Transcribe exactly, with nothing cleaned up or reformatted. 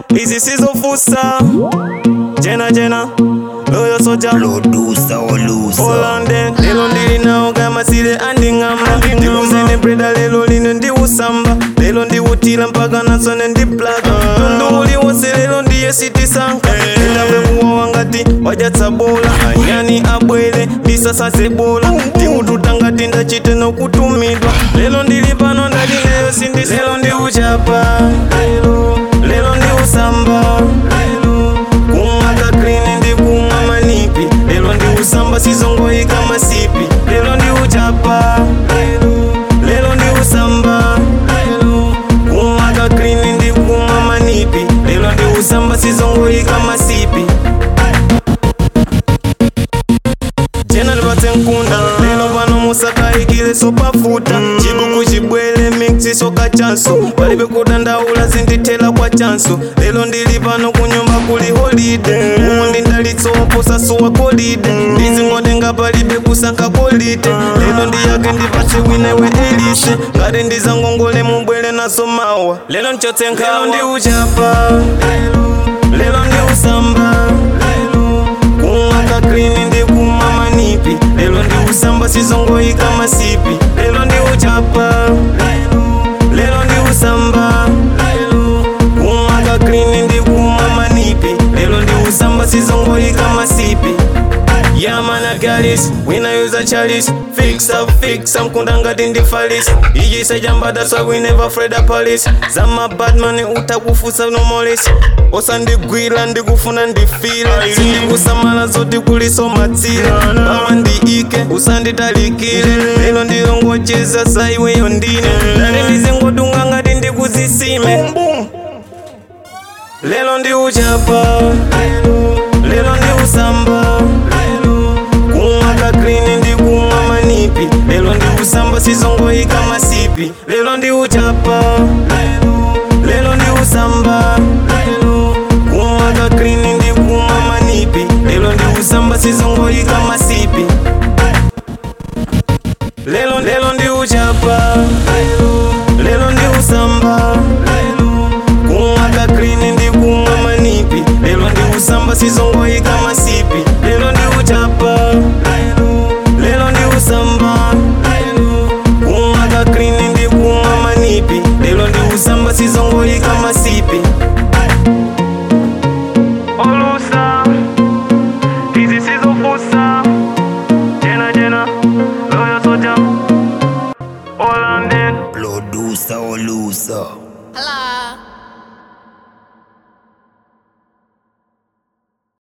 Easy sizofusa Jena jena Loyo soja Producer olusa Holande Lelo ndili nao kama sile andingama Ndikuzene breda lelo lino ndi usamba Lelo ndi utila mpaka nasone ndi plaga Tundu uli wose lelo ndiye siti sanka Ndawe kuwa wangati wajatsa bola Yani abwele ndisasa sebola Tiututanga tinda chite no kutumidwa Lelo ndili pano ndali leyo sindi Lelo ndi uchapa Lelo Lelo ndi usamba Lelo Kumaka clean ndi kumwa manipi Lelo ndi usamba sizongoi kama sipi Lelo ndi uchapa Lelo Lelo ndi usamba Lelo Kumaka clean ndi kumwa manipi Lelo ndi usamba sizongoi kama sipi Jena libate nkunda Lelo pano musaka ikile sopa futa Chibuku chibwele mixi soka chanso Walibe kudandaula zinditela kwa chanso Lelo ndili pano kunyumba kuli holiday Umundi ndalitso oposa suwa kolide Ndizi ngode nga palibe kusanka kolite Lelo ndi yake ndipase winewe elise Ngade ndiza ngongole mubwele na somawa Lelo nchote nkawa Lelo ndi uchapa Lelo Lelo ndi usamba Lelo Kumaka clean ndi kuma manipi Lelo ndi usamba sizongoi kama sipi Lelo ndi uchapa Lelo Lelo ndi usamba Lelo Kumaka clean ndi kuma manipi Lelo ndi usamba sizongoi kama sipi Yeah man I got this, when I use a chalice Fix up, fix up, kundanga dindi falis Iji say jamba, that's why we never afraid of police Zama bad money, uta kufusa no molis Osa ndi gwila, ndi kufuna ndi fila Sindi kusamala zoti kuliso matira Bawa ndi ike, usa ndi talikile Lelo ndi longo cheza, saiwe yondine Dali mizengo dunganga dindi kuzisime Lelo ndi uchapa Lelo Lelo ndi usamba Lelo Kumaka clean ndi kumwa manipi Lelo ndi usamba sizongoi kama sipi Lelo ndi uchapa Lelo Lelo ndi usamba Lelo Kumaka clean ndi kumwa manipi Lelo ndi usamba sizongoi kama sipi Lelo Lelo ndi uchapa Lelo Lelo ndi usamba Lelo Kumaka clean ndi kumwa manipi Lelo ndi usamba sizongoi kama sipi Lelo ndi uchapa Lelo Lelo ndi usamba Lelo Kumaka clean ndi kumwa manipi Lelo ndi usamba sizongoi kama sipi Olusa Tizi sizofusa Jena jena Loyo soja Holande Producer olusa Hello.